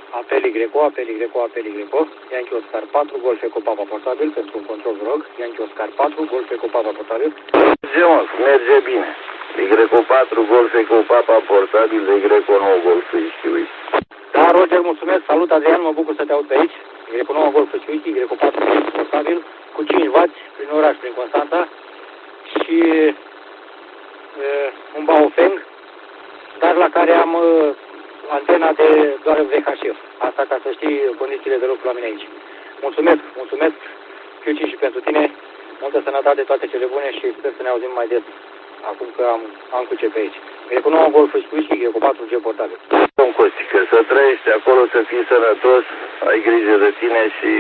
Apel Y, Yankee Oscar 4, Golf Eco Papa portabil, pentru un control, vă rog. Yankee Oscar 4, Golf Eco Papa portabil. Merge bine. Y4, Golf Eco Papa portabil, Y9, Golf Whisky. Da, Roger, mulțumesc, salut Adrian, mă bucur să te aud pe aici. Y9 Golf Whisky, Y4 portabil, cu 5W, prin oraș, prin Constanța. Și un Baofeng, dar la care am antena de doar VHF. Asta ca să știi condițiile de lucru la mine aici. Mulțumesc, Q5 și pentru tine. Multă sănătate, toate cele bune și sper să ne auzim mai des. Acum că am cu ce pe aici. Cu 9 Golf Whisky, cu 4G portabil. Domn Costică, să trăiești acolo, să fii sănătos, ai grijă de tine și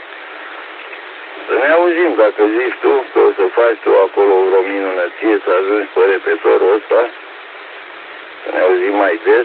să ne auzim dacă zici tu că o să faci tu acolo vreo minunăție, să ajungi pe repetorul ăsta, să ne auzim mai des.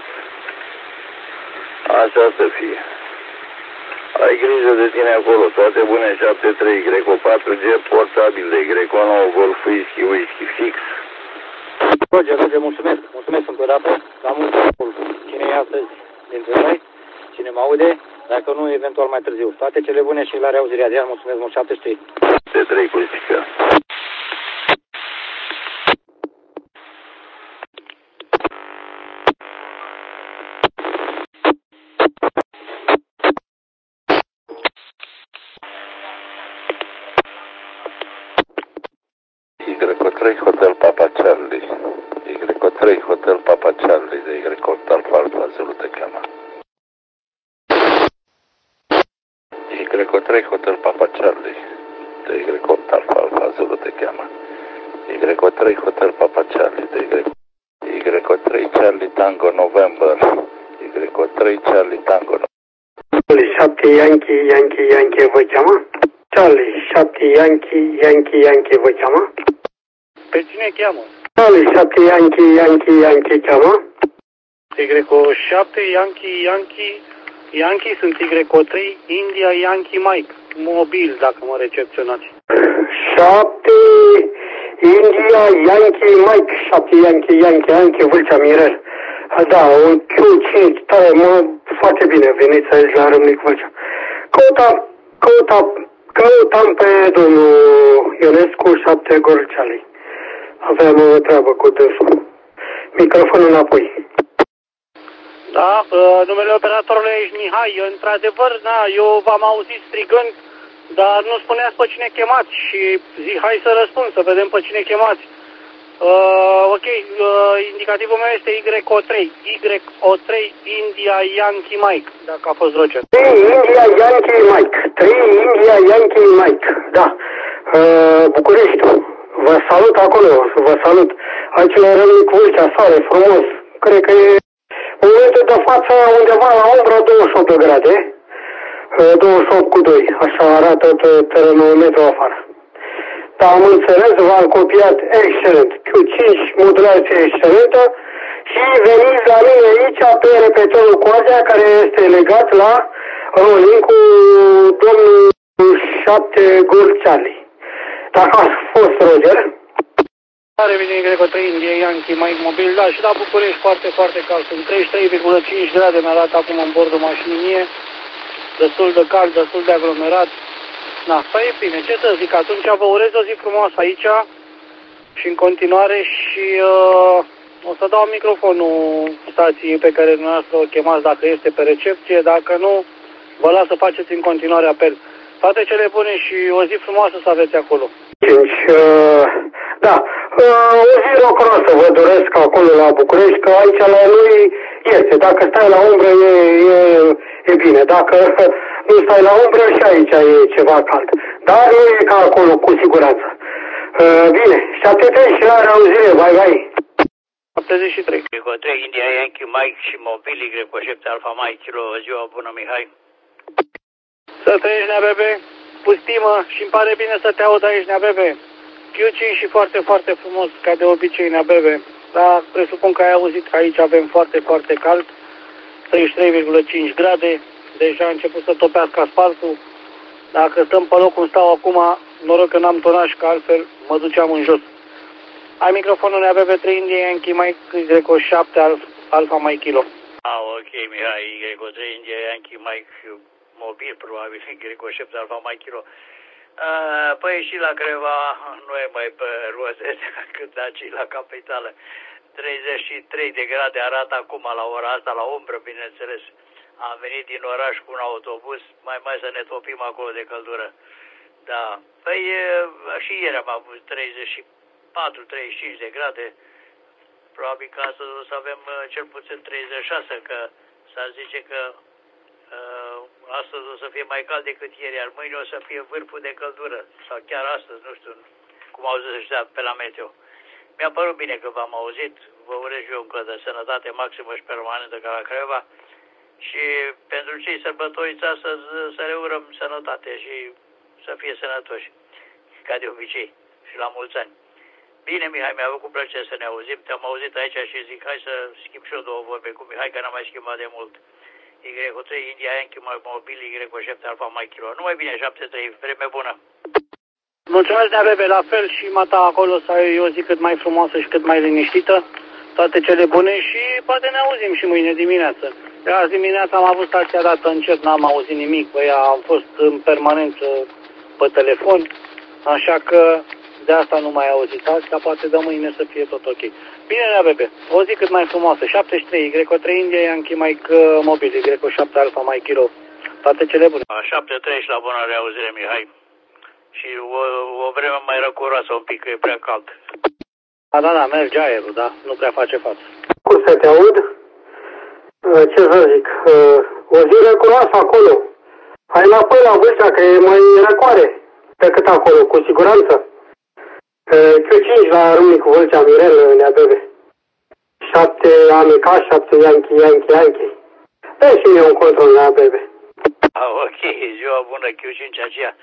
Așa să fie. Ai grijă de tine acolo, toate bune. 73 Y4G portabil de Y9 Golf Whisky fix. Roger, mulțumesc încă o dată. La multă cine e astăzi dintre noi, cine mă aude, dacă nu, eventual mai târziu. Toate cele bune și la reauzire, Adrian, mulțumesc mult, 73. 73 Costică. Y3 Hotel Papa Charlie. Y3 Hotel Papa Charlie de Y8 Alfa Alfa Zulu te cheamă. Y3 Hotel Papa Charlie de Y8 Alfa Alfa Zulu te cheamă. Y3 Hotel Papa Charlie de Y3 Charlie Tango November. Y3 Charlie Tango Charlie 7 Yankee vă cheamă? Charlie 7 Yankee vă cheamă? Pe cine cheamă? Charlie 7 Yankee cheamă? Y7 Yankee sunt Y3 India Yankee Mike. Mobil, dacă mă recepționați. 7 India Yankee Mike, 7 Yankee Vâlcea Mirel. Da, un Q5, tare, foarte bine, veniți aici la Râmnic Vâlcea. Căutam pe domnul Ionescu 7 Gorcealei. Aveam o treabă cu dânsul. Microfonul înapoi. Da, numele operatorului ești Mihai. Într-adevăr, eu v-am auzit strigând, dar nu spuneați pe cine chemați și zic, hai să răspund, să vedem pe cine chemați. Ok, indicativul meu este Y3 India Yankee Mike, dacă a fost Roger. 3 India Yankee Mike, da. București, vă salut acolo, vă salut. Aici la Râmnic Vâlcea, soare, frumos. Cred că e în momentul de față undeva la umbră 28 de grade. 28 cu 2, așa arată terenul metru afară. Da, am înțeles, v-am copiat excelent. Q5, modulație excelentă și veniți la mine aici pe repetorul coadea care este legat la rolling cu domnul 7 Golf Charlie. Dacă a fost Roger. Are vine Y3 India Yankee Mike mobil, da, și la București foarte, foarte cald. Sunt 33,5 grade, mi arată acum în bordul mașinii mie. Destul de cald, destul de aglomerat. Na, asta e bine, ce să zic, atunci vă urez o zi frumoasă aici și în continuare și o să dau microfonul stației pe care dumneavoastră o chemați dacă este pe recepție, dacă nu, vă las să faceți în continuare apel. Toate cele bune și o zi frumoasă să aveți acolo. Da, o zi rocoroasă vă doresc acolo la București, că aici la noi este, dacă stai la umbră e bine, dacă nu stai la umbră și aici e ceva cald, dar nu e ca acolo cu siguranță. Bine, și atât și la reauzire, bye. 73. Y3 India Yankee Mike și mobil Y7 Alfa Mike Kilo, ziua bună Mihai. Să trăiești, nea bebe, cu stimă și îmi pare bine să te aud aici, nea bebe. Q5 și foarte, foarte frumos, ca de obicei, nea bebe. Dar presupun că ai auzit că aici avem foarte, foarte cald, 33,5 grade, deja a început să topească asfaltul. Dacă stăm pe loc cum stau acum, noroc că n-am tonaj, că altfel mă duceam în jos. Ai microfonul nea bebe 3 India Yankee Mike Y7 Alfa Mike Kilo. Ok, Mihai, Y3 India Yankee Mike mobil, probabil, Greco 7 Alfa Mike Kilo. Păi și la Creva nu e mai pe roze cât aici la capitală. 33 de grade arată acum la ora asta, la umbră, bineînțeles. Am venit din oraș cu un autobuz, mai să ne topim acolo de căldură. Da. Păi și ieri am avut 34-35 de grade. Probabil că astăzi o să avem cel puțin 36, că s-ar zice că astăzi o să fie mai cald decât ieri, iar mâine o să fie vârful de căldură. Sau chiar astăzi, nu știu cum au zis ăștia pe la meteo. Mi-a părut bine că v-am auzit. Vă urez eu încă de sănătate maximă și permanentă ca la Craiova. Și pentru cei sărbătoriți astăzi să le urăm sănătate și să fie sănătoși, ca de obicei, și la mulți ani. Bine, Mihai, mi-a făcut plăcere să ne auzim. Te-am auzit aici și zic, hai să schimb și eu două vorbe cu Mihai, că n-am mai schimbat de mult. Y3 India Yankee mobil, Y7 Alfa Mike Kilo. Numai bine, 7-3, vreme bună. Mulțumesc, de bebe, la fel și mata acolo să ai o zi cât mai frumoasă și cât mai liniștită. Toate cele bune și poate ne auzim și mâine dimineață. Azi dimineața am avut stația dată încet, n-am auzit nimic, băi, am fost în permanență pe telefon, așa că de asta nu mai auzit azi, dar poate de mâine să fie tot ok. Bine, Nea Bebe, o zi cât mai frumoasă, 73, Y3 India Yankee Mike mobil, Y7 Alfa Mike Kilo, toate cele bune. 7-3 și la bună reauzire, Mihai. Și o vreme mai răcoroasă un pic, că e prea cald. Da, merge aerul, da, nu prea face față. Cum să te aud? Ce să zic? O zi răcoroasă acolo. Hai înapoi la Vâlcea, că e mai răcoare decât acolo, cu siguranță. Q5 la Râmnicu Vâlcea, Mirel, Nea Bebe. 7 Amica, 7 Yankee. Dă și mie un control, Nea Bebe. Ok, ziua bună, Q5 aceea.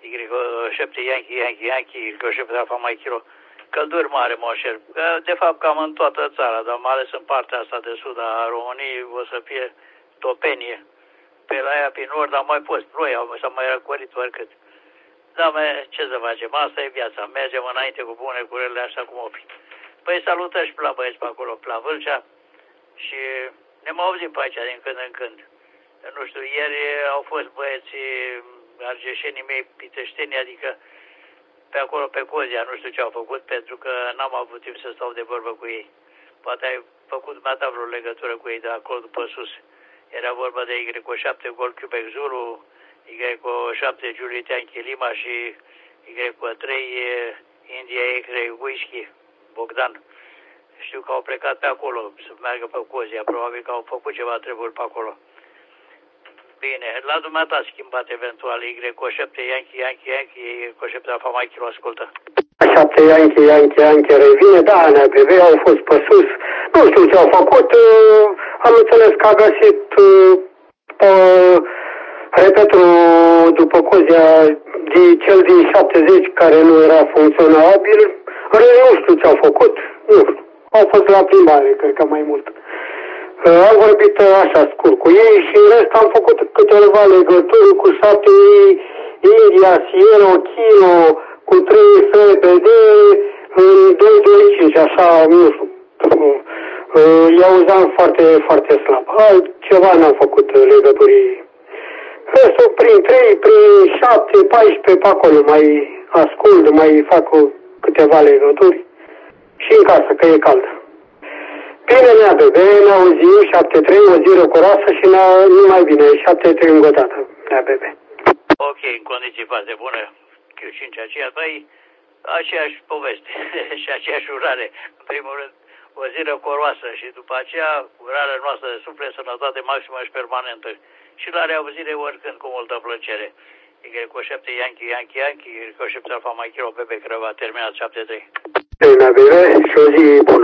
Y7 Yankee, Y7 Alfa Mike Kilo. Călduri mare, moșer. De fapt, cam în toată țara, dar mai ales în partea asta de sud a României o să fie topenie. Pe la ea, prin nord, am mai fost ploi, s-a mai răcorit oricât. Da, ce să facem? Asta e viața. Mergem înainte cu bune, cu rele, așa cum o fi. Păi salutări și pe la băieți pe acolo, pe la Vâlcea. Și ne mai auzim pe aici din când în când. Nu știu, ieri au fost băieții argeșenii mei piteșteni, adică pe acolo, pe Cozia, nu știu ce au făcut, pentru că n-am avut timp să stau de vorbă cu ei. Poate ai făcut dumneata vreo legătură cu ei de acolo după sus. Era vorba de Y7 Gold Quebec Zulu, Y7 Juliet Yankee Lima și Y3 India X-Ray Whiskey Bogdan. Știu că au plecat pe acolo să meargă pe Cozia, probabil că au făcut ceva treburi pe acolo. Bine, la dumneata schimbat eventual Y7 Yankee, Y7 Alfa Mike Kilo, ascultă. 7 Yankee, revine, da, Nea Bebe, au fost pe sus. Nu știu ce au făcut, am înțeles că a găsit repetul după Cozia, cel din 70 care nu era funcționabil. Nu știu ce au făcut, nu știu. Au fost la plimbare, cred că mai mult. Am vorbit așa scurt cu ei și în rest am făcut câteva legături cu 7 India, Sierra, Kilo, cu 3 FBD, 225, așa, nu știu. I-auzeam foarte, foarte slab. Altceva n-am făcut legături. Restul prin 3, prin 7, 14, pe acolo mai ascult, mai fac câteva legături și în casă, că e cald. Bine, Nea Bebe, ne auzim, 7-3, o zi răcoroasă și numai bine, 7-3 încă o dată, Nea Bebe. Ok, în condiții foarte bune, Q5 aceea, băi, aceeași poveste și aceeași urare. În primul rând, o zi răcoroasă și după aceea urarea noastră de suflet, sănătate maximă și permanentă. Și la reauzire oricând, cu multă plăcere. Y7 Yankee, Y7 Alfa Mike Kilo, Bebe Craiova, terminat 7-3. Nea Bebe, și o zi bună.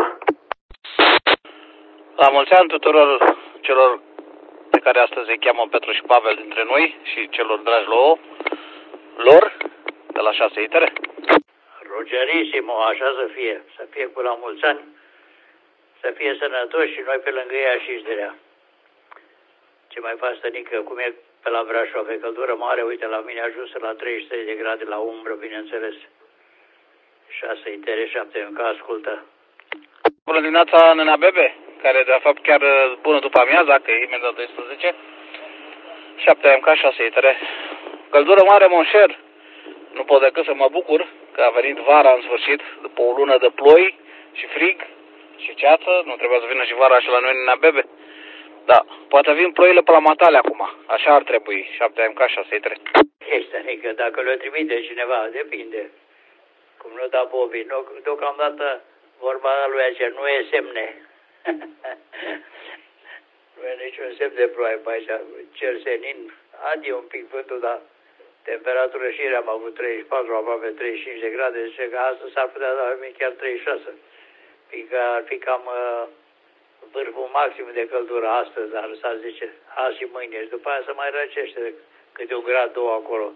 La mulți ani tuturor celor pe care astăzi îi cheamă Petru și Pavel dintre noi și celor dragi lor de la 6 itere. Rogerisimo, așa să fie cu la mulți ani, să fie sănătoși și noi pe lângă ea și de rea. Ce mai faci, Stănică, cum e pe la Brașov, e căldură mare, uite, la mine ajunsă la 33 de grade la umbră, bineînțeles. 6 itere, 7 încă, ascultă. Bună dimineața, Nena Bebe, care de fapt chiar bună după amiaza, că e imediat 12. 7 MK6 ITR. Căldură mare, Monșer. Nu pot decât să mă bucur că a venit vara în sfârșit, după o lună de ploi și frig și ceață. Nu trebuia să vină și vara și la noi în Neabebe. Da, poate vin ploile pe la Matale acum. Așa ar trebui, 7 MK6 ITR. Este, că dacă le trimite cineva, depinde. Cum nu da Bobi, deocamdată vorba lui aceea, nu e semne. Nu e niciun semn de ploaie pe aici. Cer senin, adie un pic vântul, dar temperatură și ieri am avut 34, aproape 35 de grade, zice că astăzi s-ar putea da chiar 36. Fiindcă ar fi cam vârful maxim de căldură astăzi, dar s-ar zice azi și mâine. Și după aia se mai răcește câte un grad, două acolo.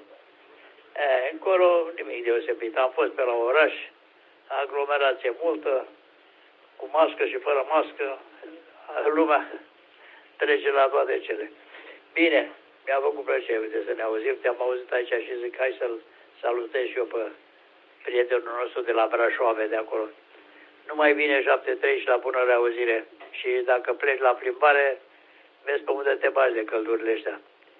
Încolo nimic deosebit. Am fost pe la oraș, aglomerație multă, cu mască și fără mască, lumea trece la toate cele. Bine, mi-a făcut plăcere, uite, să ne auzim, te-am auzit aici și zic, hai să-l salutez și eu pe prietenul nostru de la Brașoave de acolo. Numai bine 7-3 și la bună reauzire. Și dacă pleci la plimbare, vezi pe unde te bagi de căldurile astea.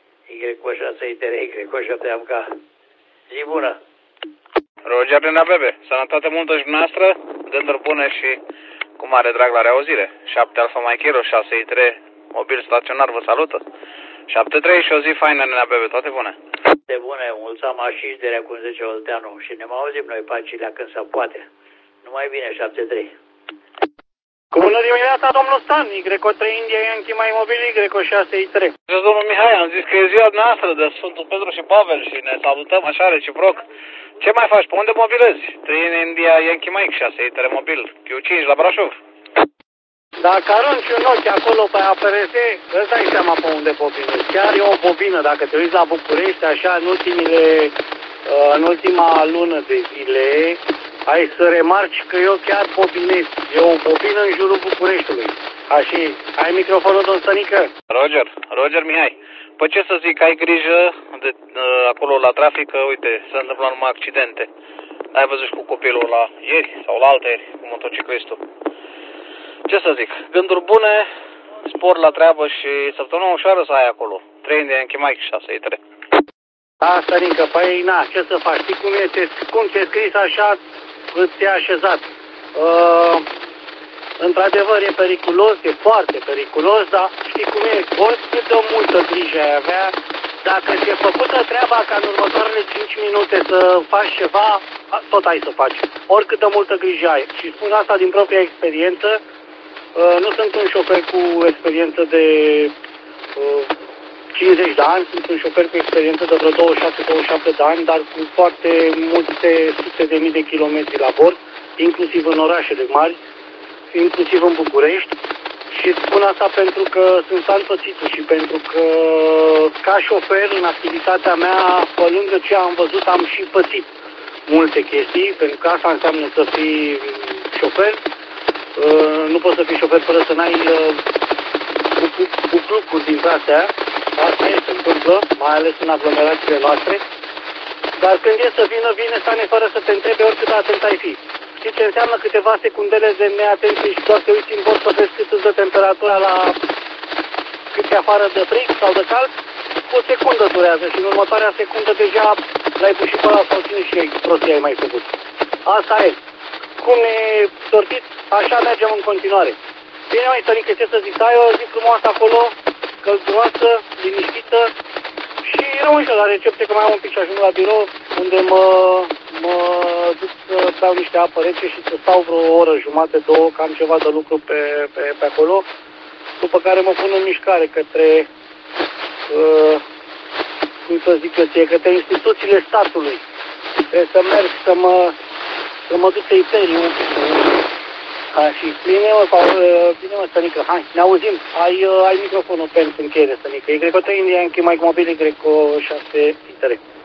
Y6 ITR, Y7 MK. Zi bună! Roger din Neabebe, sănătate multă și dumneavoastră, gânduri bune și cu mare drag la reauzire. 7 Alfa Mike Kilo, 6 ITR, mobil staționar, vă salută. 7-3 și o zi faină în Neabebe, toate bune. De bune, mulți amașișderea, cum zice Olteanu, și ne mai auzim noi pe acilea când se poate. Numai bine, 7-3. Bună dimineața, domnul Stan, Y3 India Yankee mai mobil, Y6 ITR. Domnul Mihai, am zis că e ziua noastră de Sfântul Petru și Pavel și ne salutăm așa reciproc. Ce mai faci? Pe unde mobilezi? 3 India Yankee Mike 6 ITR mobil, Q5 la Brașov. Dacă arunci un ochi acolo pe APRS, îți dai seama pe unde bobinezi. Chiar e o bobină, dacă te uiți la București, așa, în ultima lună de zile, ai să remarci că eu chiar bobinez. E o bobină în jurul Bucureștiului. Așa, ai microfonul, domn Stănică? Roger Mihai. Păi ce să zic, ai grijă de acolo la trafic, că uite, se întâmplă numai accidente. Ai văzut și cu copilul la ieri sau la altăieri, cu motociclistul. Ce să zic, gânduri bune, spor la treabă și săptămâna ușoară să ai acolo. 3 de Yankee Mike 6 ITR. Da, Stănică, păi na, ce să faci? Știi cum ți-e scris așa, îți e așezat. Într-adevăr e periculos, e foarte periculos, dar știi cum e, oricât de multă grijă ai avea, dacă ți-e făcută treaba ca în următoarele 5 minute să faci ceva, tot ai să faci. Oricât de multă grijă ai. Și spun asta din propria experiență. Nu sunt un șofer cu experiență de 50 de ani, sunt un șofer cu experiență de vreo 27 de ani, dar cu foarte multe sute de mii de kilometri la bord, inclusiv în orașele mari, inclusiv în București. Și spun asta pentru că sunt santoțitul și pentru că ca șofer în activitatea mea, pe lângă ce am văzut, am și pățit multe chestii, pentru că asta înseamnă să fii șofer. Nu poți să fii șofer fără să n-ai buclucuri din astea. Asta se întâmplă, mai ales în aglomerațiile noastre. Dar când e să vină, vine Stane fără să te întrebe oricât de atent ai fi. Știi ce înseamnă câteva secundele de neatenție și doar te uiți în bord să vezi cât îți dă temperatura la cât e afară de frig sau de cald? O secundă durează și în următoarea secundă deja l-ai pus și pe ăla sau cine și prostii ai mai făcut. Asta e. Cum ne sortit, așa mergem în continuare. Bine, mai Stănică, ce să zic, ai o zi frumoasă acolo, călduroasă, liniștită și rămân și la recepție că mai am un pic și ajung la birou unde mă duc să beau niște apă rece și să stau vreo oră, jumate, două, că am ceva de lucru pe acolo, după care mă pun în mișcare către, cum să zic eu ție, către instituțiile statului. Trebuie să merg să mă duc să-i perii un pic. Și bine mă, Stănică, hai, ne auzim. Ai microfonul pentru încheiere, Stănică. Y3 India Yankee Mike mobil, Y6 ITR.